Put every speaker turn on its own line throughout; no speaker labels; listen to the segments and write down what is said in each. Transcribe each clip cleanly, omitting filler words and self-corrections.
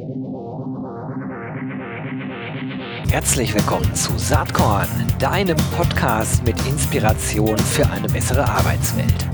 Herzlich willkommen zu Saatkorn, deinem Podcast mit Inspiration für eine bessere Arbeitswelt.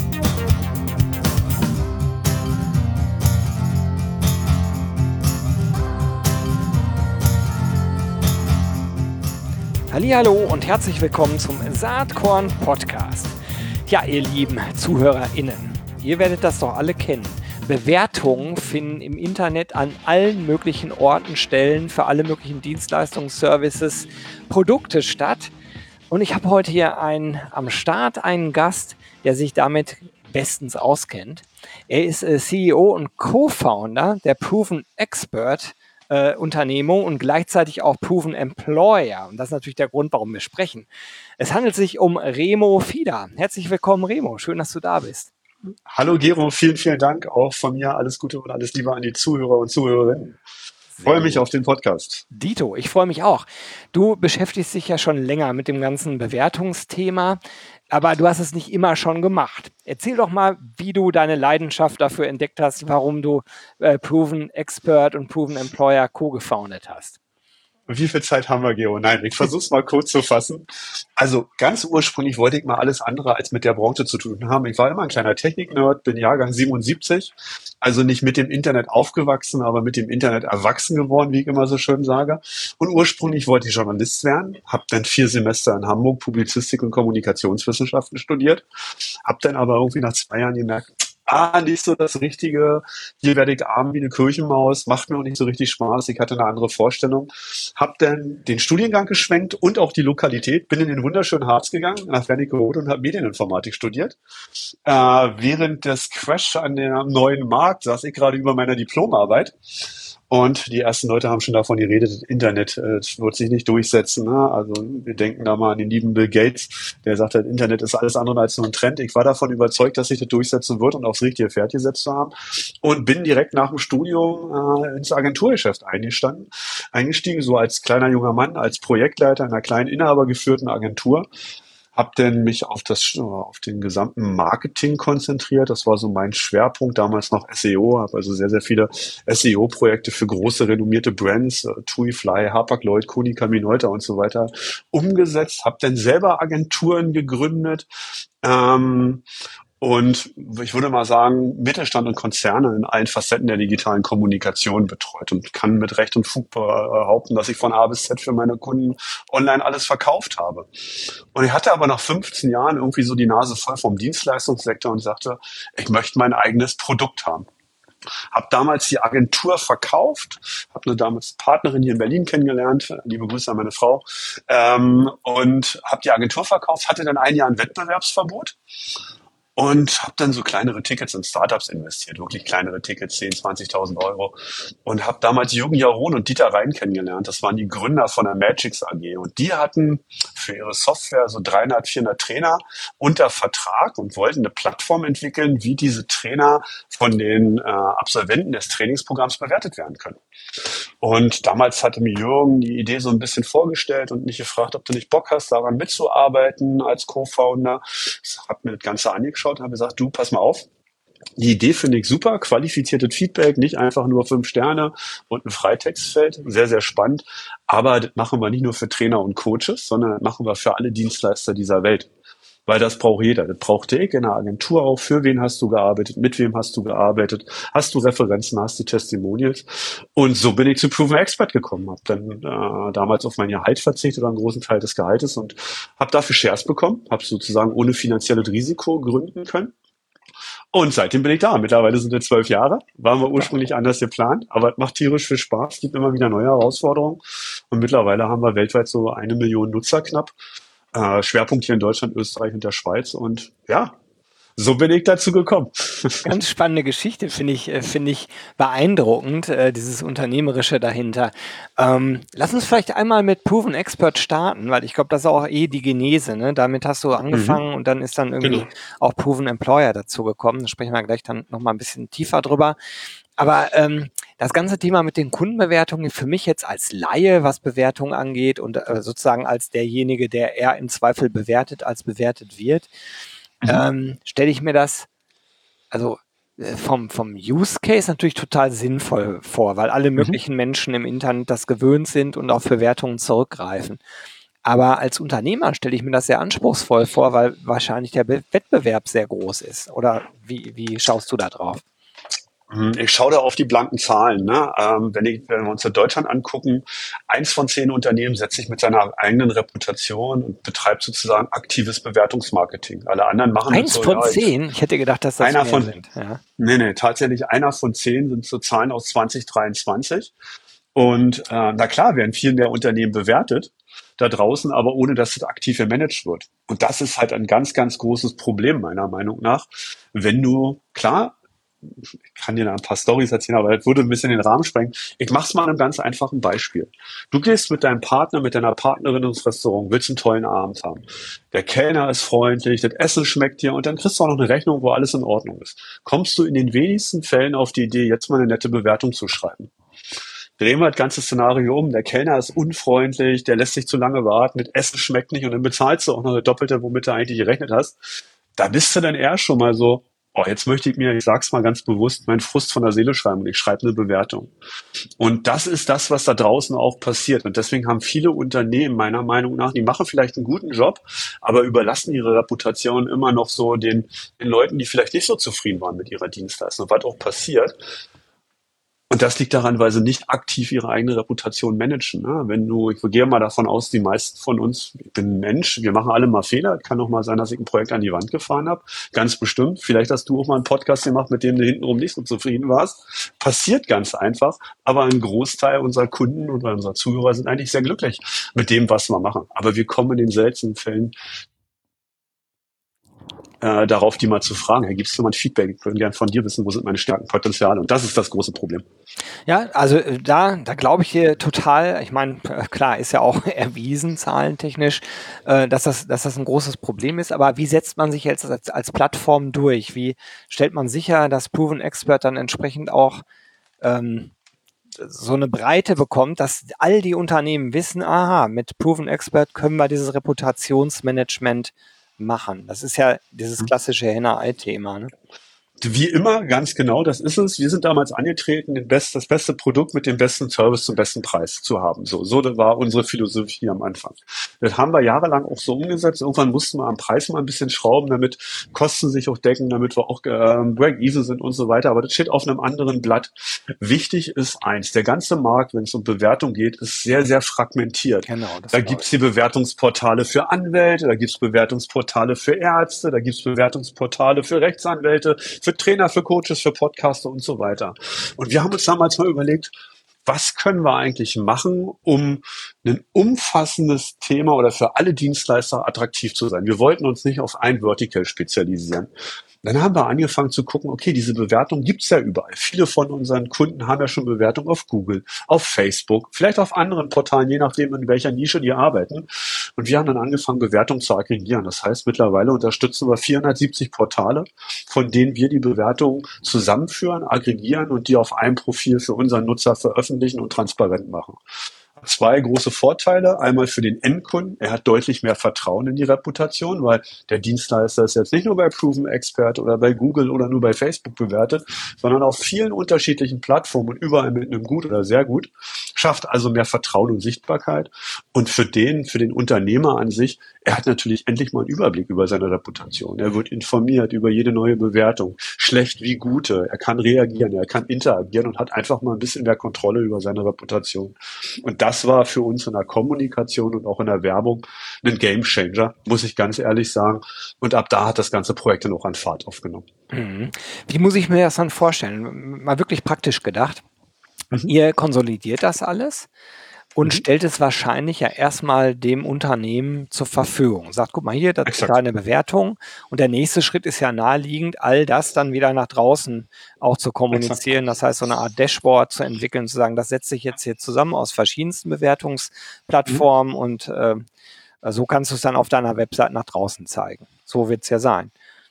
Hallihallo und herzlich willkommen zum Saatkorn Podcast. Ja, ihr lieben ZuhörerInnen, ihr werdet das doch alle kennen. Bewertungen finden im Internet an allen möglichen Orten, Stellen, für alle möglichen Dienstleistungen, Services, Produkte statt. Und ich habe heute hier am Start einen Gast, der sich damit bestens auskennt. Er ist CEO und Co-Founder der Proven Expert Unternehmung und gleichzeitig auch Proven Employer. Und das ist natürlich der Grund, warum wir sprechen. Es handelt sich um Remo Fieder. Herzlich willkommen, Remo. Schön, dass du da bist.
Hallo Gero, vielen, vielen Dank auch von mir. Alles Gute und alles Liebe an die Zuhörer und Zuhörerinnen. Freue mich auf den Podcast.
Dito, ich freue mich auch. Du beschäftigst dich ja schon länger mit dem ganzen Bewertungsthema, aber du hast es nicht immer schon gemacht. Erzähl doch mal, wie du deine Leidenschaft dafür entdeckt hast, warum du Proven Expert und Proven Employer co-gefoundet hast.
Wie viel Zeit haben wir, Gero? Nein, ich versuche es mal kurz zu fassen. Also ganz ursprünglich wollte ich mal alles andere als mit der Branche zu tun haben. Ich war immer ein kleiner Technik-Nerd, bin Jahrgang 77, also nicht mit dem Internet aufgewachsen, aber mit dem Internet erwachsen geworden, wie ich immer so schön sage. Und ursprünglich wollte ich Journalist werden, habe dann 4 Semester in Hamburg Publizistik und Kommunikationswissenschaften studiert, habe dann aber irgendwie nach 2 Jahren gemerkt, nicht so das Richtige. Hier werde ich arm wie eine Kirchenmaus, macht mir auch nicht so richtig Spaß. Ich hatte eine andere Vorstellung. Hab dann den Studiengang geschwenkt und auch die Lokalität. Bin in den wunderschönen Harz gegangen, nach Wernigerode und habe Medieninformatik studiert. Während des Crash an dem neuen Markt saß ich gerade über meiner Diplomarbeit. Und die ersten Leute haben schon davon geredet, das Internet wird sich nicht durchsetzen. Ne? Also wir denken da mal an den lieben Bill Gates, der sagt, das Internet ist alles andere als nur ein Trend. Ich war davon überzeugt, dass sich das durchsetzen wird und aufs richtige Pferd gesetzt zu haben. Und bin direkt nach dem Studium ins Agenturgeschäft eingestiegen, so als kleiner junger Mann, als Projektleiter einer kleinen inhabergeführten Agentur. Hab dann mich auf den gesamten Marketing konzentriert. Das war so mein Schwerpunkt, damals noch SEO. Habe also sehr, sehr viele SEO-Projekte für große, renommierte Brands, TUI, Fly, Hapag-Lloyd, Konica Minolta und so weiter umgesetzt. Hab dann selber Agenturen gegründet. Und ich würde mal sagen, Mittelstand und Konzerne in allen Facetten der digitalen Kommunikation betreut und kann mit Recht und Fug behaupten, dass ich von A bis Z für meine Kunden online alles verkauft habe. Und ich hatte aber nach 15 Jahren irgendwie so die Nase voll vom Dienstleistungssektor und sagte, ich möchte mein eigenes Produkt haben. Habe damals die Agentur verkauft, habe eine damals Partnerin hier in Berlin kennengelernt, liebe Grüße an meine Frau, und habe die Agentur verkauft, hatte dann ein Jahr ein Wettbewerbsverbot. Und habe dann so kleinere Tickets in Startups investiert, wirklich kleinere Tickets, 10.000, 20.000 Euro. Und habe damals Jürgen Jaron und Dieter Rhein kennengelernt. Das waren die Gründer von der Magix AG. Und die hatten für ihre Software so 300, 400 Trainer unter Vertrag und wollten eine Plattform entwickeln, wie diese Trainer von den Absolventen des Trainingsprogramms bewertet werden können. Und damals hatte mir Jürgen die Idee so ein bisschen vorgestellt und mich gefragt, ob du nicht Bock hast, daran mitzuarbeiten als Co-Founder. Ich habe mir das Ganze angeschaut und habe gesagt, du, pass mal auf. Die Idee finde ich super, qualifiziertes Feedback, nicht einfach nur 5 Sterne und ein Freitextfeld, sehr, sehr spannend. Aber das machen wir nicht nur für Trainer und Coaches, sondern das machen wir für alle Dienstleister dieser Welt. Weil das braucht jeder. Das brauchte ich in der Agentur auch. Für wen hast du gearbeitet? Mit wem hast du gearbeitet? Hast du Referenzen? Hast du Testimonials? Und so bin ich zu Proven Expert gekommen. Habe dann damals auf mein Gehalt verzichtet oder einen großen Teil des Gehaltes und habe dafür Shares bekommen. Habe sozusagen ohne finanzielles Risiko gründen können. Und seitdem bin ich da. Mittlerweile sind es 12 Jahre. Waren wir ursprünglich anders geplant, aber es macht tierisch viel Spaß. Es gibt immer wieder neue Herausforderungen. Und mittlerweile haben wir weltweit so 1 Million Nutzer knapp. Schwerpunkt hier in Deutschland, Österreich und der Schweiz. Und ja, so bin ich dazu gekommen.
Ganz spannende Geschichte, finde ich beeindruckend, dieses Unternehmerische dahinter. Lass uns vielleicht einmal mit Proven Expert starten, weil ich glaube, das ist auch die Genese. Ne? Damit hast du angefangen und dann ist dann irgendwie auch Proven Employer dazu gekommen. Da sprechen wir gleich dann nochmal ein bisschen tiefer drüber. Aber das ganze Thema mit den Kundenbewertungen für mich jetzt als Laie, was Bewertungen angeht und sozusagen als derjenige, der eher im Zweifel bewertet, als bewertet wird, stelle ich mir das, also vom Use Case natürlich total sinnvoll vor, weil alle
Mhm.
möglichen Menschen im Internet das gewöhnt sind und auf Bewertungen zurückgreifen. Aber als Unternehmer stelle ich mir das sehr anspruchsvoll vor, weil wahrscheinlich der Wettbewerb sehr groß ist. Oder wie schaust du da drauf?
Ich schaue da auf die blanken Zahlen. Ne? Wenn wir uns in Deutschland angucken, 1 von 10 Unternehmen setzt sich mit seiner eigenen Reputation und betreibt sozusagen aktives Bewertungsmarketing. Alle anderen machen das
Eins
so,
von
ja,
zehn? Ich hätte gedacht, dass das
einer
mehr
von,
sind. Ja.
nee, tatsächlich 1 von 10 sind so Zahlen aus 2023. Und na klar werden viel mehr Unternehmen bewertet da draußen, aber ohne dass es aktiv gemanagt wird. Und das ist halt ein ganz, ganz großes Problem meiner Meinung nach. Wenn du, klar, ich kann dir da ein paar Storys erzählen, aber das würde ein bisschen den Rahmen sprengen. Ich mach's mal an einem ganz einfachen Beispiel. Du gehst mit deinem Partner, mit deiner Partnerin ins Restaurant, willst einen tollen Abend haben. Der Kellner ist freundlich, das Essen schmeckt dir und dann kriegst du auch noch eine Rechnung, wo alles in Ordnung ist. Kommst du in den wenigsten Fällen auf die Idee, jetzt mal eine nette Bewertung zu schreiben. Drehen wir das ganze Szenario um. Der Kellner ist unfreundlich, der lässt sich zu lange warten, das Essen schmeckt nicht und dann bezahlst du auch noch das Doppelte, womit du eigentlich gerechnet hast. Da bist du dann eher schon mal so, oh, jetzt möchte ich mir, ich sag's mal ganz bewusst, meinen Frust von der Seele schreiben und ich schreibe eine Bewertung. Und das ist das, was da draußen auch passiert. Und deswegen haben viele Unternehmen meiner Meinung nach, die machen vielleicht einen guten Job, aber überlassen ihre Reputation immer noch so den Leuten, die vielleicht nicht so zufrieden waren mit ihrer Dienstleistung. Und was auch passiert, und das liegt daran, weil sie nicht aktiv ihre eigene Reputation managen. Ne? Ich gehe mal davon aus, die meisten von uns, ich bin ein Mensch, wir machen alle mal Fehler. Kann auch mal sein, dass ich ein Projekt an die Wand gefahren habe. Ganz bestimmt. Vielleicht hast du auch mal einen Podcast gemacht, mit dem du hintenrum nicht so zufrieden warst. Passiert ganz einfach. Aber ein Großteil unserer Kunden oder unserer Zuhörer sind eigentlich sehr glücklich mit dem, was wir machen. Aber wir kommen in den seltenen Fällen darauf, die mal zu fragen. Hey, gibst du mal ein Feedback? Ich würde gerne von dir wissen, wo sind meine Stärken, Potenziale? Und das ist das große Problem.
Ja, also da glaube ich hier total, ich meine, klar, ist ja auch erwiesen, zahlentechnisch, dass das ein großes Problem ist, aber wie setzt man sich jetzt als Plattform durch? Wie stellt man sicher, dass Proven Expert dann entsprechend auch ähm, so eine Breite bekommt, dass all die Unternehmen wissen, aha, mit Proven Expert können wir dieses Reputationsmanagement machen. Das ist ja dieses klassische Henne-Ei-Thema, ne?
Wie immer, ganz genau, das ist es. Wir sind damals angetreten, das beste Produkt mit dem besten Service zum besten Preis zu haben. So war unsere Philosophie am Anfang. Das haben wir jahrelang auch so umgesetzt. Irgendwann mussten wir am Preis mal ein bisschen schrauben, damit Kosten sich auch decken, damit wir auch Break-Even sind und so weiter. Aber das steht auf einem anderen Blatt. Wichtig ist eins, der ganze Markt, wenn es um Bewertung geht, ist sehr, sehr fragmentiert.
Genau,
Da gibt's die Bewertungsportale für Anwälte, da gibt's Bewertungsportale für Ärzte, da gibt's Bewertungsportale für Rechtsanwälte, für Trainer, für Coaches, für Podcaster und so weiter. Und wir haben uns damals mal überlegt, was können wir eigentlich machen, um ein umfassendes Thema oder für alle Dienstleister attraktiv zu sein. Wir wollten uns nicht auf ein Vertical spezialisieren. Dann haben wir angefangen zu gucken, okay, diese Bewertung gibt's ja überall. Viele von unseren Kunden haben ja schon Bewertungen auf Google, auf Facebook, vielleicht auf anderen Portalen, je nachdem, in welcher Nische die arbeiten. Und wir haben dann angefangen, Bewertungen zu aggregieren. Das heißt, mittlerweile unterstützen wir 470 Portale, von denen wir die Bewertungen zusammenführen, aggregieren und die auf einem Profil für unseren Nutzer veröffentlichen und transparent machen. 2 große Vorteile. Einmal für den Endkunden. Er hat deutlich mehr Vertrauen in die Reputation, weil der Dienstleister ist jetzt nicht nur bei Proven Expert oder bei Google oder nur bei Facebook bewertet, sondern auf vielen unterschiedlichen Plattformen und überall mit einem gut oder sehr gut. Schafft also mehr Vertrauen und Sichtbarkeit. Und für den Unternehmer an sich, er hat natürlich endlich mal einen Überblick über seine Reputation. Er wird informiert über jede neue Bewertung. Schlecht wie gute. Er kann reagieren, er kann interagieren und hat einfach mal ein bisschen mehr Kontrolle über seine Reputation. Und das war für uns in der Kommunikation und auch in der Werbung ein Gamechanger, muss ich ganz ehrlich sagen. Und ab da hat das ganze Projekt dann auch an Fahrt aufgenommen.
Mhm. Wie muss ich mir das dann vorstellen? Mal wirklich praktisch gedacht. Ihr konsolidiert das alles und stellt es wahrscheinlich ja erstmal dem Unternehmen zur Verfügung. Sagt, guck mal hier, das ist deine Bewertung. Und der nächste Schritt ist ja naheliegend, all das dann wieder nach draußen auch zu kommunizieren. Das heißt, so eine Art Dashboard zu entwickeln, zu sagen, das setzt sich jetzt hier zusammen aus verschiedensten Bewertungsplattformen und so kannst du es dann auf deiner Website nach draußen zeigen. So wird es ja sein.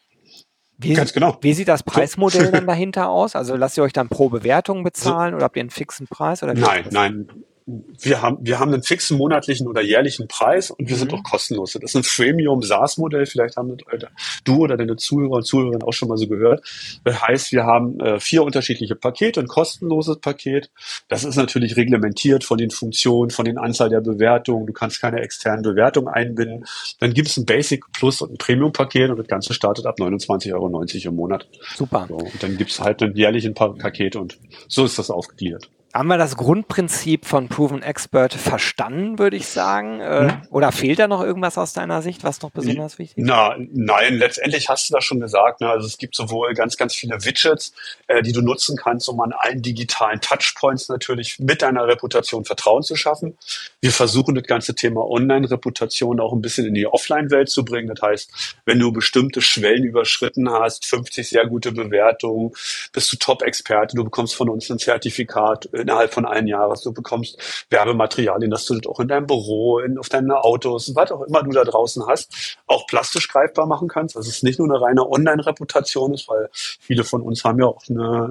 Ganz genau.
Wie sieht das Preismodell dann dahinter aus? Also lasst ihr euch dann pro Bewertung bezahlen oder habt ihr einen fixen Preis? Oder
Nein. Wir haben einen fixen monatlichen oder jährlichen Preis und wir sind auch
Mhm.
kostenlos. Das ist ein Freemium-SaaS-Modell. Vielleicht haben du oder deine Zuhörer und Zuhörerinnen auch schon mal so gehört. Das heißt, wir haben 4 unterschiedliche Pakete, ein kostenloses Paket. Das ist natürlich reglementiert von den Funktionen, von den Anzahl der Bewertungen. Du kannst keine externen Bewertungen einbinden. Dann gibt es ein Basic Plus und ein Premium-Paket und das Ganze startet ab 29,90 € im Monat.
Super.
So, und dann gibt es halt ein jährlichen Paket und so ist das aufgegliedert.
Haben wir das Grundprinzip von Proven Expert verstanden, würde ich sagen? Oder fehlt da noch irgendwas aus deiner Sicht, was noch besonders wichtig ist?
Nein, letztendlich hast du das schon gesagt. Ne? Also es gibt sowohl ganz, ganz viele Widgets, die du nutzen kannst, um an allen digitalen Touchpoints natürlich mit deiner Reputation Vertrauen zu schaffen. Wir versuchen das ganze Thema Online-Reputation auch ein bisschen in die Offline-Welt zu bringen. Das heißt, wenn du bestimmte Schwellen überschritten hast, 50 sehr gute Bewertungen, bist du Top-Experte, du bekommst von uns ein Zertifikat innerhalb von einem Jahr, du bekommst Werbematerialien, dass du das auch in deinem Büro, auf deine Autos, was auch immer du da draußen hast, auch plastisch greifbar machen kannst. Dass es nicht nur eine reine Online-Reputation ist, weil viele von uns haben ja auch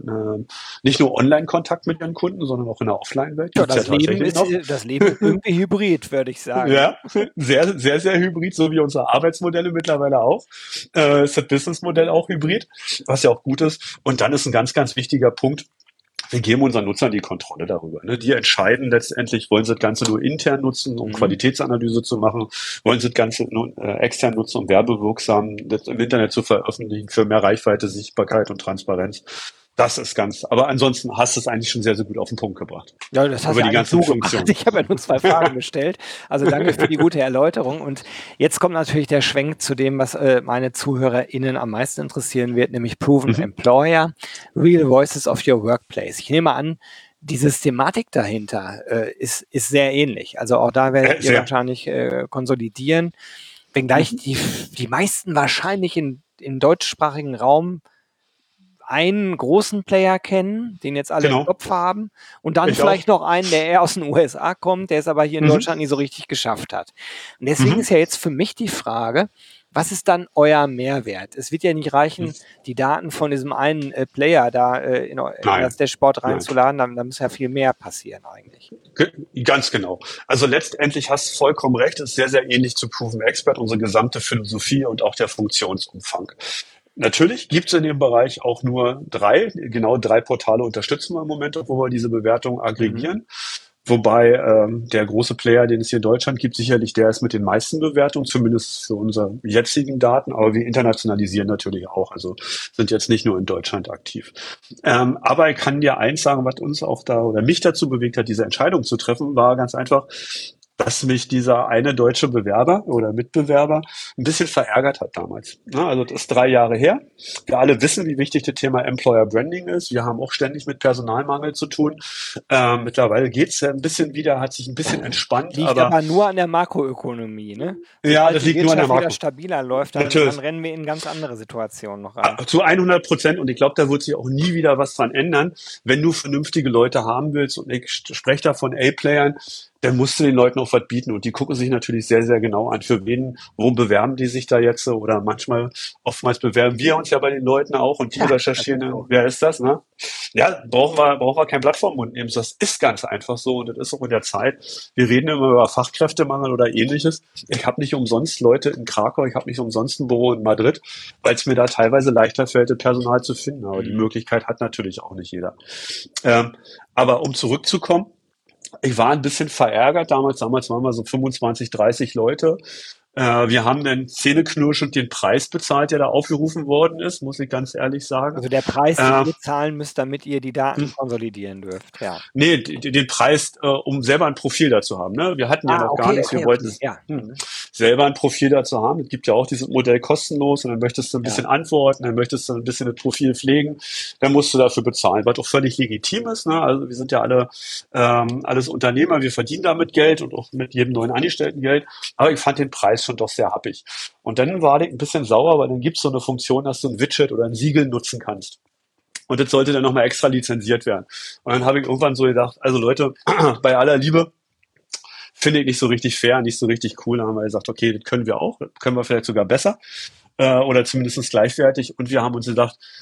nicht nur Online-Kontakt mit ihren Kunden, sondern auch in der Offline-Welt.
Ja,
Gibt's ja tatsächlich noch.
Das Leben ist irgendwie hybrid, würde ich sagen.
Ja, sehr, sehr, sehr hybrid, so wie unsere Arbeitsmodelle mittlerweile auch. Ist das Businessmodell auch hybrid, was ja auch gut ist. Und dann ist ein ganz, ganz wichtiger Punkt, wir geben unseren Nutzern die Kontrolle darüber. Ne? Die entscheiden letztendlich, wollen sie das Ganze nur intern nutzen, um Qualitätsanalyse zu machen, wollen sie das Ganze nur, extern nutzen, um werbewirksam das im Internet zu veröffentlichen, für mehr Reichweite, Sichtbarkeit und Transparenz. Das ist ganz, aber ansonsten hast du es eigentlich schon sehr, sehr gut auf den Punkt gebracht.
Ja, das hast
Über
du
die
eigentlich
ganzen
so gemacht.
Funktionen.
Ich habe ja nur 2 Fragen gestellt. Also danke für die gute Erläuterung. Und jetzt kommt natürlich der Schwenk zu dem, was meine ZuhörerInnen am meisten interessieren wird, nämlich Proven
Mhm.
Employer, Real Voices of Your Workplace. Ich nehme an, die Systematik dahinter ist sehr ähnlich. Also auch da werdet ihr
Sehr.
wahrscheinlich konsolidieren, wenngleich die meisten wahrscheinlich im deutschsprachigen Raum einen großen Player kennen, den jetzt alle im
Genau.
Kopf haben, und dann
Ich
vielleicht
auch.
noch einen, der eher aus den USA kommt, der es aber hier in
Mhm.
Deutschland nie so richtig geschafft hat. Und deswegen
Mhm.
ist ja jetzt für mich die Frage, was ist dann euer Mehrwert? Es wird ja nicht reichen, die Daten von diesem einen Player da in das Dashboard
Nein.
reinzuladen, da muss ja viel mehr passieren eigentlich.
Ganz genau. Also letztendlich hast du vollkommen recht, ist sehr, sehr ähnlich zu Proven Expert, unsere gesamte Philosophie und auch der Funktionsumfang. Natürlich gibt es in dem Bereich auch nur 3 Portale unterstützen wir im Moment, wo wir diese Bewertungen aggregieren. Wobei der große Player, den es hier in Deutschland gibt, sicherlich der ist mit den meisten Bewertungen, zumindest für unsere jetzigen Daten, aber wir internationalisieren natürlich auch, also sind jetzt nicht nur in Deutschland aktiv. Aber ich kann dir eins sagen, was uns auch da oder mich dazu bewegt hat, diese Entscheidung zu treffen, war ganz einfach, dass mich dieser eine deutsche Bewerber oder Mitbewerber ein bisschen verärgert hat damals. Ja, also das ist 3 Jahre her. Wir alle wissen, wie wichtig das Thema Employer Branding ist. Wir haben auch ständig mit Personalmangel zu tun. Mittlerweile geht's ja ein bisschen wieder, hat sich ein bisschen entspannt.
Liegt aber nur an der Makroökonomie, ne?
Ja,
Sobald
das
die
liegt nur an der
Wirtschaft wieder
Makro.
stabiler läuft, dann
Natürlich.
rennen wir in ganz andere Situationen noch rein.
Zu 100%. Und ich glaube, da wird sich auch nie wieder was dran ändern. Wenn du vernünftige Leute haben willst, und ich spreche da von A-Playern, dann musst du den Leuten auch was bieten. Und die gucken sich natürlich sehr, sehr genau an, für wen, wo bewerben die sich da jetzt, oder oftmals bewerben wir uns ja bei den Leuten auch und die recherchieren dann, wer ist das, ne? Ja, brauchen wir kein Blatt vom Mund nehmen. Das ist ganz einfach so und das ist auch in der Zeit. Wir reden immer über Fachkräftemangel oder ähnliches. Ich habe nicht umsonst Leute in Krakau, ich habe nicht umsonst ein Büro in Madrid, weil es mir da teilweise leichter fällt, das Personal zu finden. Aber die Möglichkeit hat natürlich auch nicht jeder. Aber um zurückzukommen, ich war ein bisschen verärgert damals waren wir so 25, 30 Leute. Wir haben dann zähneknirschend den Preis bezahlt, der da aufgerufen worden ist, muss ich ganz ehrlich sagen.
Also der Preis, den ihr zahlen müsst, damit ihr die Daten konsolidieren dürft, ja.
Nee, den Preis, um selber ein Profil dazu haben. Ne? Wir hatten ja noch gar nichts, wir wollten selber ein Profil dazu haben. Es gibt ja auch dieses Modell kostenlos und dann möchtest du ein bisschen antworten, dann möchtest du ein bisschen das Profil pflegen, dann musst du dafür bezahlen, was auch völlig legitim ist. Ne? Also wir sind ja alle alles Unternehmer, wir verdienen damit Geld und auch mit jedem neuen Angestellten Geld, aber ich fand den Preis schon doch sehr happig. Und dann war ich ein bisschen sauer, weil dann gibt es so eine Funktion, dass du ein Widget oder ein Siegel nutzen kannst. Und das sollte dann nochmal extra lizenziert werden. Und dann habe ich irgendwann so gedacht, also Leute, bei aller Liebe, finde ich nicht so richtig fair, nicht so richtig cool. Dann haben wir gesagt, okay, das können wir vielleicht sogar besser oder zumindest gleichwertig. Und wir haben uns gedacht,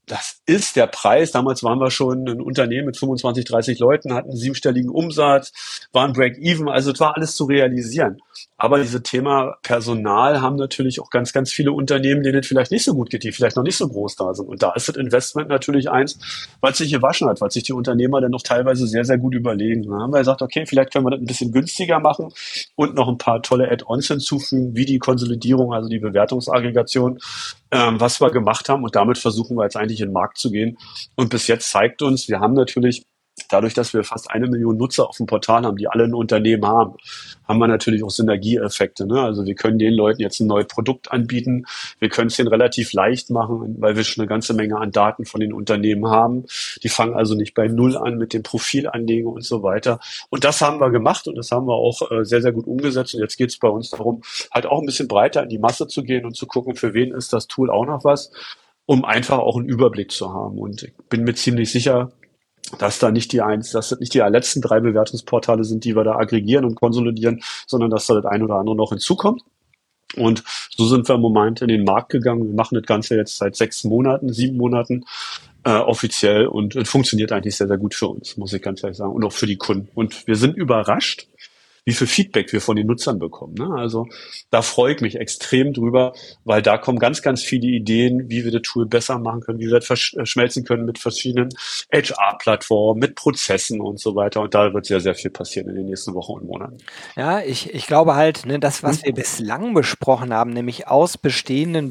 Das ist der Preis. Damals waren wir schon ein Unternehmen mit 25, 30 Leuten, hatten einen siebenstelligen Umsatz, waren Break-even. Also es war alles zu realisieren. Aber dieses Thema Personal haben natürlich auch ganz, ganz viele Unternehmen, denen es vielleicht nicht so gut geht, die vielleicht noch nicht so groß da sind. Und da ist das Investment natürlich eins, was sich gewaschen hat, was sich die Unternehmer dann noch teilweise sehr, sehr gut überlegen. Da haben wir gesagt, okay, vielleicht können wir das ein bisschen günstiger machen und noch ein paar tolle Add-ons hinzufügen, wie die Konsolidierung, also die Bewertungsaggregation, was wir gemacht haben. Und damit versuchen wir jetzt eigentlich in den Markt zu gehen. Und bis jetzt zeigt uns, wir haben natürlich dadurch, dass wir fast 1 Million Nutzer auf dem Portal haben, die alle ein Unternehmen haben wir natürlich auch Synergieeffekte. Ne? Also wir können den Leuten jetzt ein neues Produkt anbieten. Wir können es denen relativ leicht machen, weil wir schon eine ganze Menge an Daten von den Unternehmen haben. Die fangen also nicht bei Null an mit dem Profil anlegen und so weiter. Und das haben wir gemacht und das haben wir auch sehr, sehr gut umgesetzt. Und jetzt geht es bei uns darum, halt auch ein bisschen breiter in die Masse zu gehen und zu gucken, für wen ist das Tool auch noch was, um einfach auch einen Überblick zu haben. Und ich bin mir ziemlich sicher, dass das nicht die letzten 3 Bewertungsportale sind, die wir da aggregieren und konsolidieren, sondern dass da das ein oder andere noch hinzukommt. Und so sind wir im Moment in den Markt gegangen. Wir machen das Ganze jetzt seit 6 Monaten, 7 Monaten offiziell und es funktioniert eigentlich sehr, sehr gut für uns, muss ich ganz ehrlich sagen, und auch für die Kunden. Und wir sind überrascht, wie viel Feedback wir von den Nutzern bekommen. Ne? Also da freue ich mich extrem drüber, weil da kommen ganz, ganz viele Ideen, wie wir das Tool besser machen können, wie wir das verschmelzen können mit verschiedenen HR-Plattformen, mit Prozessen und so weiter. Und da wird sehr, sehr viel passieren in den nächsten Wochen und Monaten.
Ja, ich glaube halt, ne, das, was wir bislang besprochen haben, nämlich aus bestehenden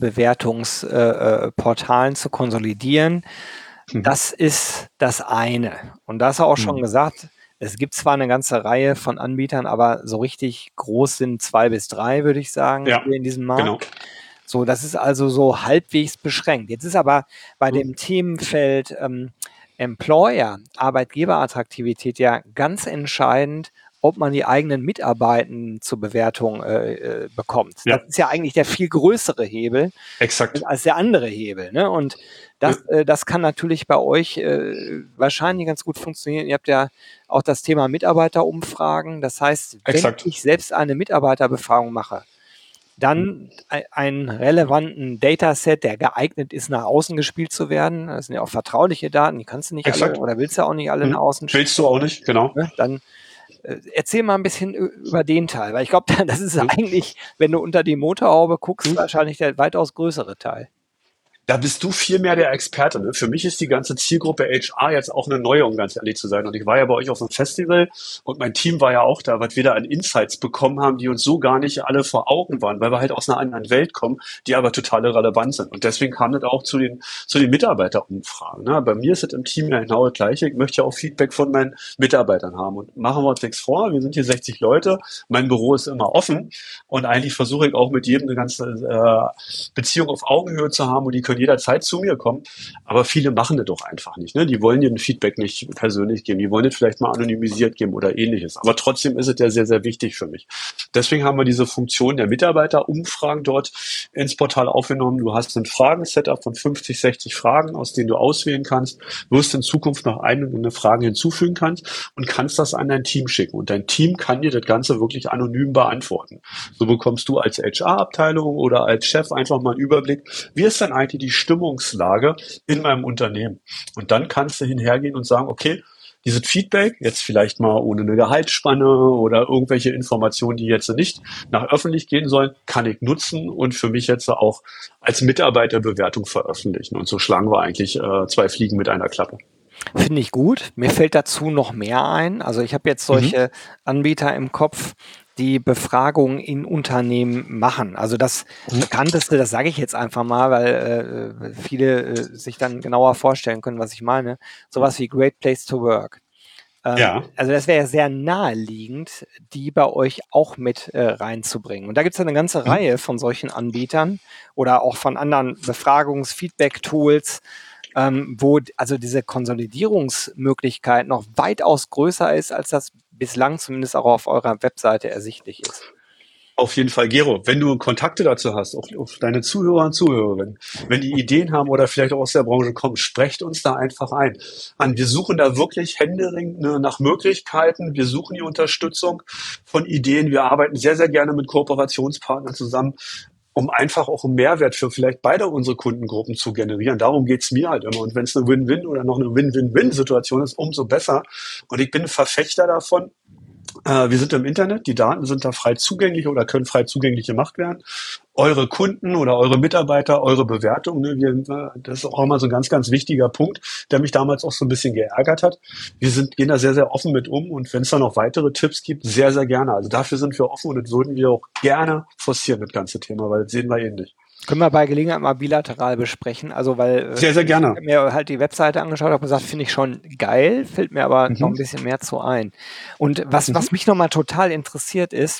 Bewertungsportalen zu konsolidieren, das ist das eine. Und da hast du auch schon gesagt, es gibt zwar eine ganze Reihe von Anbietern, aber so richtig groß sind 2 bis 3, würde ich sagen,
Ja,
hier in diesem Markt.
genau.
So, das ist also so halbwegs beschränkt. Jetzt ist aber bei dem Themenfeld Employer, Arbeitgeberattraktivität ja ganz entscheidend, ob man die eigenen Mitarbeitenden zur Bewertung bekommt.
Ja.
Das ist ja eigentlich der viel größere Hebel
Exakt.
als der andere Hebel. Ne? Und das kann natürlich bei euch wahrscheinlich ganz gut funktionieren. Ihr habt ja auch das Thema Mitarbeiterumfragen. Das heißt, wenn
Exakt.
ich selbst eine Mitarbeiterbefragung mache, dann einen relevanten Dataset, der geeignet ist, nach außen gespielt zu werden. Das sind ja auch vertrauliche Daten, die kannst du nicht
Exakt.
alle oder willst du auch nicht alle nach außen spielen.
Willst du auch nicht, genau.
Ne? Dann erzähl mal ein bisschen über den Teil, weil ich glaube, das ist eigentlich, wenn du unter die Motorhaube guckst, wahrscheinlich der weitaus größere Teil.
Da bist du viel mehr der Experte. Ne? Für mich ist die ganze Zielgruppe HR jetzt auch eine neue, um ganz ehrlich zu sein. Und ich war ja bei euch auf dem Festival und mein Team war ja auch da, was wir da an Insights bekommen haben, die uns so gar nicht alle vor Augen waren, weil wir halt aus einer anderen Welt kommen, die aber total relevant sind. Und deswegen kam das auch zu den Mitarbeiterumfragen. Ne? Bei mir ist es im Team ja genau das Gleiche. Ich möchte ja auch Feedback von meinen Mitarbeitern haben. Und machen wir uns nichts vor, wir sind hier 60 Leute, mein Büro ist immer offen und eigentlich versuche ich auch mit jedem eine ganze Beziehung auf Augenhöhe zu haben und die können jederzeit zu mir kommen, aber viele machen das doch einfach nicht. Ne? Die wollen dir ein Feedback nicht persönlich geben, die wollen das vielleicht mal anonymisiert geben oder ähnliches. Aber trotzdem ist es ja sehr, sehr wichtig für mich. Deswegen haben wir diese Funktion der Mitarbeiterumfragen dort ins Portal aufgenommen. Du hast ein Fragen-Setup von 50, 60 Fragen, aus denen du auswählen kannst, wirst in Zukunft noch eine Frage hinzufügen kannst und kannst das an dein Team schicken. Und dein Team kann dir das Ganze wirklich anonym beantworten. So bekommst du als HR-Abteilung oder als Chef einfach mal einen Überblick, wie ist denn eigentlich die Stimmungslage in meinem Unternehmen? Und dann kannst du hinhergehen und sagen, okay, dieses Feedback, jetzt vielleicht mal ohne eine Gehaltsspanne oder irgendwelche Informationen, die jetzt nicht nach öffentlich gehen sollen, kann ich nutzen und für mich jetzt auch als Mitarbeiterbewertung veröffentlichen. Und so schlagen wir eigentlich 2 Fliegen mit einer Klappe.
Finde ich gut. Mir fällt dazu noch mehr ein. Also ich habe jetzt solche Anbieter im Kopf, die Befragungen in Unternehmen machen. Also das bekannteste, das sage ich jetzt einfach mal, weil viele sich dann genauer vorstellen können, was ich meine. Sowas wie Great Place to Work.
Ja.
Also das wäre ja sehr naheliegend, die bei euch auch mit reinzubringen. Und da gibt es eine ganze Reihe von solchen Anbietern oder auch von anderen Befragungs-Feedback-Tools, wo also diese Konsolidierungsmöglichkeit noch weitaus größer ist, als das bislang zumindest auch auf eurer Webseite ersichtlich ist.
Auf jeden Fall, Gero, wenn du Kontakte dazu hast, auch auf deine Zuhörer und Zuhörerinnen, wenn die Ideen haben oder vielleicht auch aus der Branche kommen, sprecht uns da einfach ein. Wir suchen da wirklich händeringend nach Möglichkeiten. Wir suchen die Unterstützung von Ideen. Wir arbeiten sehr, sehr gerne mit Kooperationspartnern zusammen. um einfach auch einen Mehrwert für vielleicht beide unsere Kundengruppen zu generieren. Darum geht's mir halt immer. Und wenn es eine Win-Win oder noch eine Win-Win-Win-Situation ist, umso besser. Und ich bin ein Verfechter davon. Wir sind im Internet, die Daten sind da frei zugänglich oder können frei zugänglich gemacht werden. Eure Kunden oder eure Mitarbeiter, eure Bewertungen, ne, das ist auch immer so ein ganz, ganz wichtiger Punkt, der mich damals auch so ein bisschen geärgert hat. Gehen da sehr, sehr offen mit um, und wenn es da noch weitere Tipps gibt, sehr, sehr gerne. Also dafür sind wir offen, und das würden wir auch gerne forcieren, das ganze Thema, weil das sehen wir ähnlich.
Können wir bei Gelegenheit mal bilateral besprechen. Also, weil
Sehr, sehr
ich
gerne.
habe mir halt die Webseite angeschaut, habe gesagt, finde ich schon geil, fällt mir aber noch ein
Mhm.
bisschen mehr zu ein. Und was
Mhm.
mich nochmal total interessiert ist,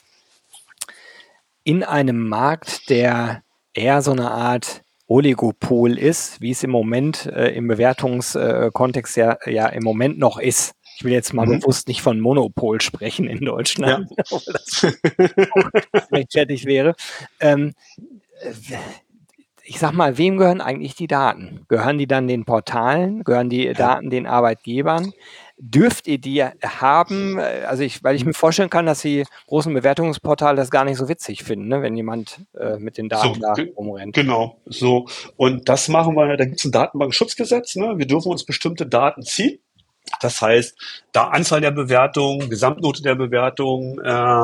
in einem Markt, der eher so eine Art Oligopol ist, wie es im Moment im Bewertungskontext ja im Moment noch ist. Ich will jetzt mal
Mhm.
bewusst nicht von Monopol sprechen in
Ja.
Deutschland, obwohl das auch rechtfertigt wäre. Ähm, Ich sag mal, wem gehören eigentlich die Daten? Gehören die dann den Portalen? Gehören die
Ja.
Daten den Arbeitgebern? Dürft ihr die haben? Also weil ich mir vorstellen kann, dass die großen Bewertungsportale das gar nicht so witzig finden, ne, wenn jemand mit den
So,
Daten da rumrennt.
genau, so. Und das machen wir, da gibt es ein Datenbankschutzgesetz, ne? Wir dürfen uns bestimmte Daten ziehen. Das heißt, da Anzahl der Bewertungen, Gesamtnote der Bewertung,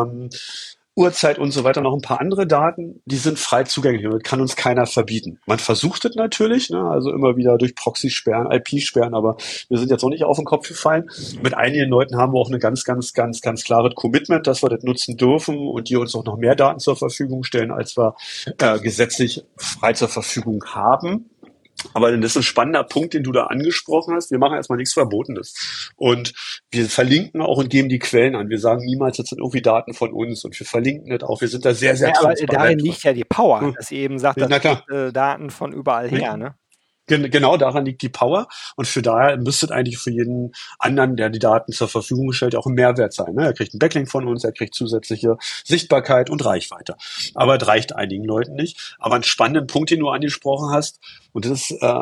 Uhrzeit und so weiter, noch ein paar andere Daten, die sind frei zugänglich, und das kann uns keiner verbieten. Man versucht es natürlich, ne, also immer wieder durch Proxy-Sperren, IP-Sperren, aber wir sind jetzt auch nicht auf den Kopf gefallen. Mit einigen Leuten haben wir auch eine ganz, ganz, ganz, ganz klares Commitment, dass wir das nutzen dürfen, und die uns auch noch mehr Daten zur Verfügung stellen, als wir gesetzlich frei zur Verfügung haben. Aber das ist ein spannender Punkt, den du da angesprochen hast. Wir machen erstmal nichts Verbotenes. Und wir verlinken auch und geben die Quellen an. Wir sagen niemals, das sind irgendwie Daten von uns, und wir verlinken das auch. Wir sind da sehr, sehr
Ja, aber darin
transparent.
liegt ja die Power, dass ihr eben sagt, das
Na klar.
sind Daten von überall her, ne?
Genau daran liegt die Power, und für daher müsste eigentlich für jeden anderen, der die Daten zur Verfügung stellt, auch ein Mehrwert sein. Ne? Er kriegt einen Backlink von uns, er kriegt zusätzliche Sichtbarkeit und Reichweite. Aber es reicht einigen Leuten nicht. Aber einen spannenden Punkt, den du angesprochen hast, und das ist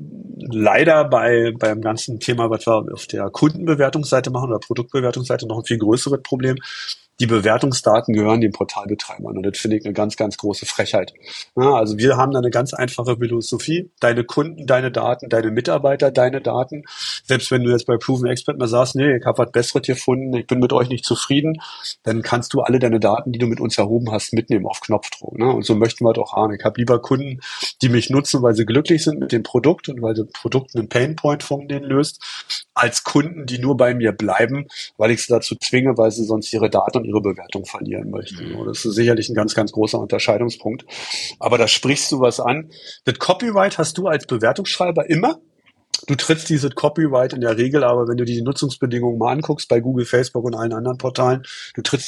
leider beim ganzen Thema, was wir auf der Kundenbewertungsseite machen oder Produktbewertungsseite, noch ein viel größeres Problem. Die Bewertungsdaten gehören den Portalbetreibern, und das finde ich eine ganz, ganz große Frechheit. Ja, also wir haben da eine ganz einfache Philosophie. Deine Kunden, deine Daten, deine Mitarbeiter, deine Daten. Selbst wenn du jetzt bei Proven Expert mal sagst, nee, ich habe was Besseres gefunden, ich bin mit euch nicht zufrieden, dann kannst du alle deine Daten, die du mit uns erhoben hast, mitnehmen auf Knopfdruck. Ne? Und so möchten wir doch haben. Ich habe lieber Kunden, die mich nutzen, weil sie glücklich sind mit dem Produkt und weil das Produkt einen Painpoint von denen löst, als Kunden, die nur bei mir bleiben, weil ich sie dazu zwinge, weil sie sonst ihre Daten und ihre Bewertung verlieren möchten. Und das ist sicherlich ein ganz, ganz großer Unterscheidungspunkt. Aber da sprichst du was an. Das Copyright hast du als Bewertungsschreiber immer. Du trittst dieses Copyright in der Regel, aber wenn du die Nutzungsbedingungen mal anguckst bei Google, Facebook und allen anderen Portalen, du trittst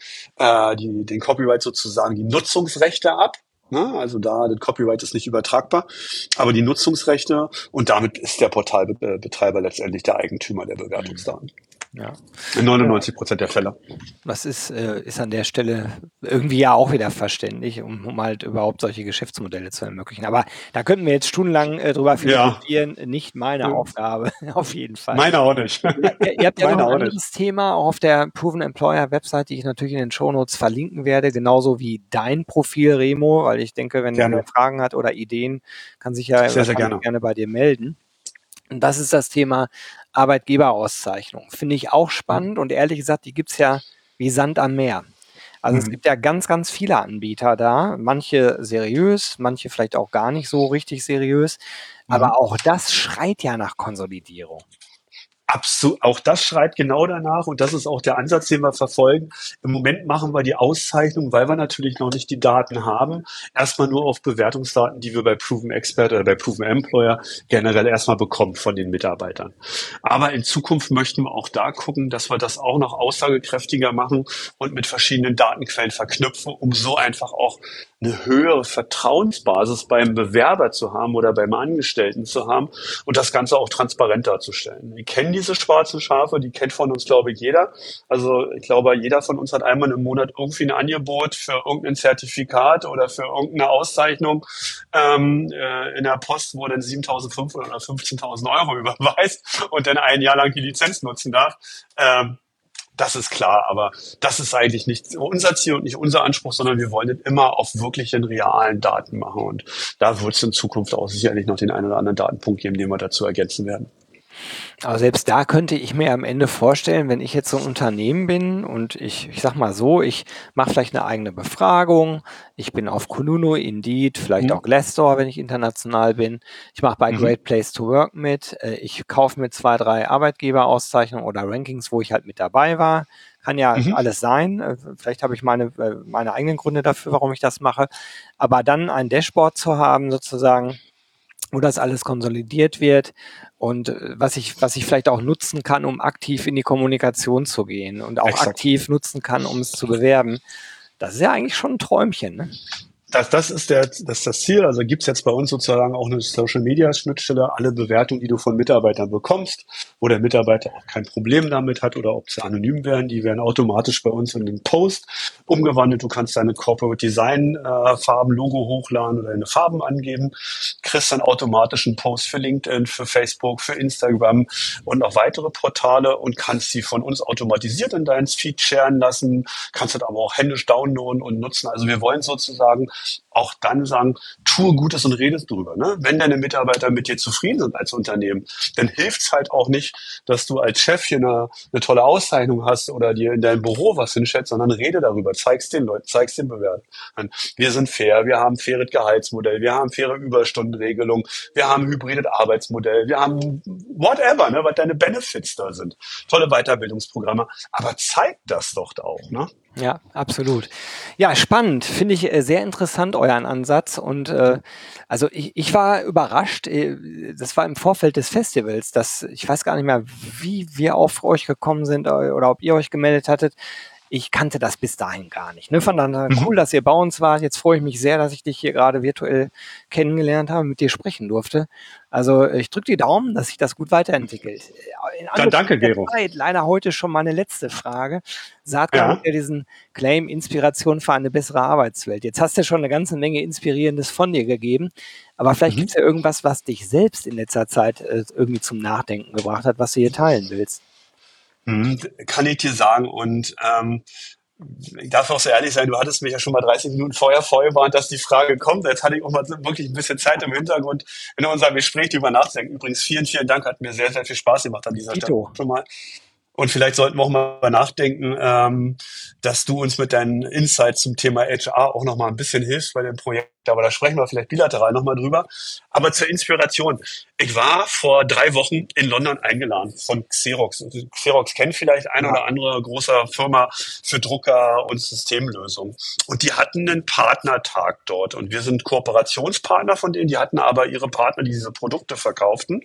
den Copyright sozusagen die Nutzungsrechte ab. Ne? Also das Copyright ist nicht übertragbar, aber die Nutzungsrechte, und damit ist der Portalbetreiber letztendlich der Eigentümer der Bewertungsdaten.
Ja.
In 99% der Fälle.
Das ist an der Stelle irgendwie ja auch wieder verständlich, um halt überhaupt solche Geschäftsmodelle zu ermöglichen. Aber da könnten wir jetzt stundenlang drüber philosophieren. Ja. Nicht meine Aufgabe, auf jeden Fall.
Meine auch nicht.
Ihr habt ja noch ein anderes Thema auch auf der Proven Employer Website, die ich natürlich in den Shownotes verlinken werde, genauso wie dein Profil, Remo, weil ich denke, wenn er Fragen hat oder Ideen, kann sich ja
sehr gerne
bei dir melden. Und das ist das Thema Arbeitgeberauszeichnung. Finde ich auch spannend, und ehrlich gesagt, die gibt es ja wie Sand am Meer. Also es gibt ja ganz, ganz viele Anbieter da, manche seriös, manche vielleicht auch gar nicht so richtig seriös, aber auch das schreit ja nach Konsolidierung.
Absolut, auch das schreit genau danach, und das ist auch der Ansatz, den wir verfolgen. Im Moment machen wir die Auszeichnung, weil wir natürlich noch nicht die Daten haben, erstmal nur auf Bewertungsdaten, die wir bei Proven Expert oder bei Proven Employer generell erstmal bekommen von den Mitarbeitern. Aber in Zukunft möchten wir auch da gucken, dass wir das auch noch aussagekräftiger machen und mit verschiedenen Datenquellen verknüpfen, um so einfach auch eine höhere Vertrauensbasis beim Bewerber zu haben oder beim Angestellten zu haben und das Ganze auch transparent darzustellen. Wir kennen diese schwarzen Schafe, die kennt von uns, glaube ich, jeder. Also ich glaube, jeder von uns hat einmal im Monat irgendwie ein Angebot für irgendein Zertifikat oder für irgendeine Auszeichnung in der Post, wo dann 7.500 oder 15.000 Euro überweist und dann ein Jahr lang die Lizenz nutzen darf. Das ist klar, aber das ist eigentlich nicht unser Ziel und nicht unser Anspruch, sondern wir wollen es immer auf wirklichen realen Daten machen. Und da wird es in Zukunft auch sicherlich noch den einen oder anderen Datenpunkt geben, den wir dazu ergänzen werden.
Aber selbst da könnte ich mir am Ende vorstellen, wenn ich jetzt so ein Unternehmen bin und ich sag mal so, ich mache vielleicht eine eigene Befragung, ich bin auf Kununu, Indeed, vielleicht
Mhm.
auch Glassdoor, wenn ich international bin. Ich mache bei
Mhm.
Great Place to Work mit. Ich kaufe mir 2, 3 Arbeitgeberauszeichnungen oder Rankings, wo ich halt mit dabei war. Kann ja
Mhm.
alles sein. Vielleicht habe ich meine eigenen Gründe dafür, warum ich das mache. Aber dann ein Dashboard zu haben, sozusagen, wo das alles konsolidiert wird und was ich vielleicht auch nutzen kann, um aktiv in die Kommunikation zu gehen und auch
Exakt.
aktiv nutzen kann, um es zu bewerben. Das ist ja eigentlich schon ein Träumchen, ne?
Das ist das Ziel. Also gibt's jetzt bei uns sozusagen auch eine Social-Media-Schnittstelle. Alle Bewertungen, die du von Mitarbeitern bekommst, wo der Mitarbeiter auch kein Problem damit hat oder ob sie anonym werden, die werden automatisch bei uns in den Post umgewandelt. Du kannst deine Corporate Design Farben, Logo hochladen oder deine Farben angeben, kriegst dann automatisch einen Post für LinkedIn, für Facebook, für Instagram und auch weitere Portale und kannst sie von uns automatisiert in deinen Feed sharen lassen, kannst das aber auch händisch downloaden und nutzen. Also wir wollen sozusagen auch dann sagen, tue Gutes und redest drüber. Ne? Wenn deine Mitarbeiter mit dir zufrieden sind als Unternehmen, dann hilft's halt auch nicht, dass du als Chef hier eine tolle Auszeichnung hast oder dir in deinem Büro was hinstellst, sondern rede darüber, zeig's den Leuten, zeig's den Bewerbern. Wir sind fair, wir haben faires Gehaltsmodell, wir haben faire Überstundenregelung, wir haben hybrides Arbeitsmodell, wir haben whatever, ne, was deine Benefits da sind. Tolle Weiterbildungsprogramme. Aber zeig das doch auch, ne?
Ja, absolut. Ja, spannend. Finde ich sehr interessant, euren Ansatz. Und also ich war überrascht, das war im Vorfeld des Festivals, dass ich weiß gar nicht mehr, wie wir auf euch gekommen sind oder ob ihr euch gemeldet hattet. Ich kannte das bis dahin gar nicht. Ne? Fand dann
Mhm.
cool, dass ihr bei uns wart. Jetzt freue ich mich sehr, dass ich dich hier gerade virtuell kennengelernt habe, mit dir sprechen durfte. Also ich drücke die Daumen, dass sich das gut weiterentwickelt. In
Dann
Anbetracht
danke,
der
Gero.
Zeit leider heute schon meine letzte Frage. Saatkorn hat
Ja.
ja diesen Claim Inspiration für eine bessere Arbeitswelt. Jetzt hast du schon eine ganze Menge Inspirierendes von dir gegeben, aber vielleicht
Mhm.
gibt es ja irgendwas, was dich selbst in letzter Zeit irgendwie zum Nachdenken gebracht hat, was du hier teilen willst.
Mhm. Kann ich dir sagen. Und ich darf auch so ehrlich sein, du hattest mich ja schon mal 30 Minuten vorher vorgewarnt, dass die Frage kommt. Jetzt hatte ich auch mal wirklich ein bisschen Zeit im Hintergrund in unserem Gespräch drüber nachzudenken. Übrigens, vielen, vielen Dank, hat mir sehr, sehr viel Spaß gemacht an dieser Stelle
Dito.
schon mal. Und vielleicht sollten wir auch mal darüber nachdenken, dass du uns mit deinen Insights zum Thema HR auch noch mal ein bisschen hilfst bei dem Projekt. Aber da sprechen wir vielleicht bilateral noch mal drüber. Aber zur Inspiration. Ich war vor 3 Wochen in London eingeladen von Xerox. Xerox kennt vielleicht ein
Ja,
oder andere große Firma für Drucker und Systemlösungen. Und die hatten einen Partnertag dort. Und wir sind Kooperationspartner von denen. Die hatten aber ihre Partner, die diese Produkte verkauften.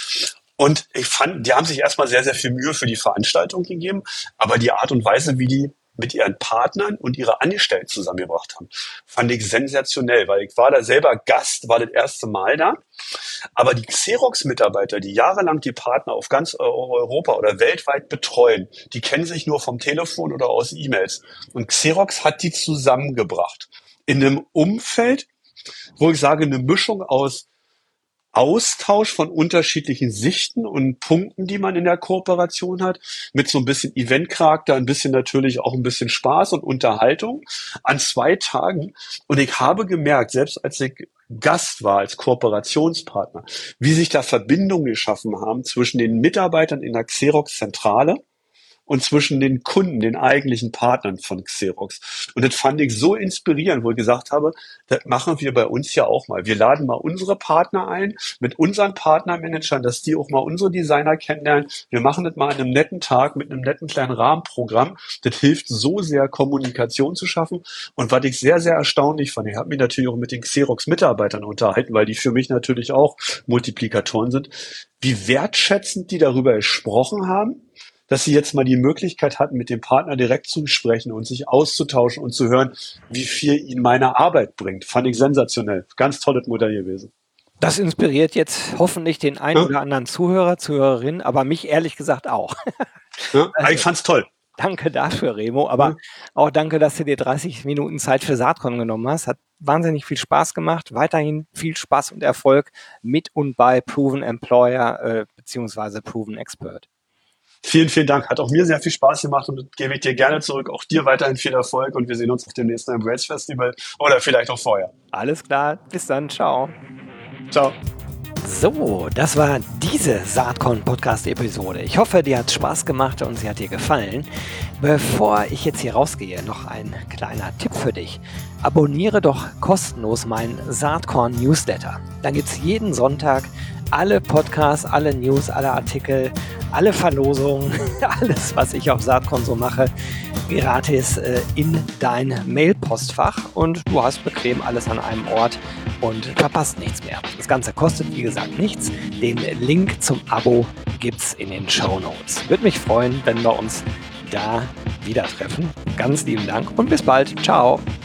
Und ich fand, die haben sich erstmal sehr, sehr viel Mühe für die Veranstaltung gegeben, aber die Art und Weise, wie die mit ihren Partnern und ihre Angestellten zusammengebracht haben, fand ich sensationell, weil ich war da selber Gast, war das erste Mal da, aber die Xerox-Mitarbeiter, die jahrelang die Partner auf ganz Europa oder weltweit betreuen, die kennen sich nur vom Telefon oder aus E-Mails. Und Xerox hat die zusammengebracht in einem Umfeld, wo ich sage, eine Mischung aus Austausch von unterschiedlichen Sichten und Punkten, die man in der Kooperation hat, mit so ein bisschen Eventcharakter, ein bisschen natürlich auch ein bisschen Spaß und Unterhaltung an 2 Tagen. Und ich habe gemerkt, selbst als ich Gast war, als Kooperationspartner, wie sich da Verbindungen geschaffen haben zwischen den Mitarbeitern in der Xerox-Zentrale und zwischen den Kunden, den eigentlichen Partnern von Xerox. Und das fand ich so inspirierend, wo ich gesagt habe, das machen wir bei uns ja auch mal. Wir laden mal unsere Partner ein mit unseren Partnermanagern, dass die auch mal unsere Designer kennenlernen. Wir machen das mal an einem netten Tag mit einem netten kleinen Rahmenprogramm. Das hilft so sehr, Kommunikation zu schaffen. Und was ich sehr, sehr erstaunlich fand, ich habe mich natürlich auch mit den Xerox-Mitarbeitern unterhalten, weil die für mich natürlich auch Multiplikatoren sind, wie wertschätzend die darüber gesprochen haben, dass sie jetzt mal die Möglichkeit hatten, mit dem Partner direkt zu sprechen und sich auszutauschen und zu hören, wie viel ihnen meine Arbeit bringt. Fand ich sensationell. Ganz tolles Modell gewesen.
das inspiriert jetzt hoffentlich den einen
Ja,
oder anderen Zuhörer, Zuhörerin, aber mich ehrlich gesagt auch.
ja, ich
Also
fand's toll.
danke dafür, Remo, aber
Ja.
auch danke, dass du dir 30 Minuten Zeit für Saatkorn genommen hast. Hat wahnsinnig viel Spaß gemacht. Weiterhin viel Spaß und Erfolg mit und bei Proven Employer beziehungsweise Proven Expert.
Vielen, vielen Dank. Hat auch mir sehr viel Spaß gemacht und gebe ich dir gerne zurück. Auch dir weiterhin viel Erfolg und wir sehen uns auf dem nächsten Embrace Festival oder vielleicht auch vorher.
Alles klar, bis dann, ciao.
Ciao.
So, das war diese Saatkorn-Podcast-Episode. Ich hoffe, dir hat Spaß gemacht und sie hat dir gefallen. Bevor ich jetzt hier rausgehe, noch ein kleiner Tipp für dich. Abonniere doch kostenlos meinen Saatkorn-Newsletter. Dann gibt es jeden Sonntag alle Podcasts, alle News, alle Artikel, alle Verlosungen, alles, was ich auf Saatkorn so mache, gratis in dein Mailpostfach und du hast bequem alles an einem Ort und verpasst nichts mehr. Das Ganze kostet, wie gesagt, nichts. Den Link zum Abo gibt's in den Shownotes. Würde mich freuen, wenn wir uns da wieder treffen. Ganz lieben Dank und bis bald. Ciao.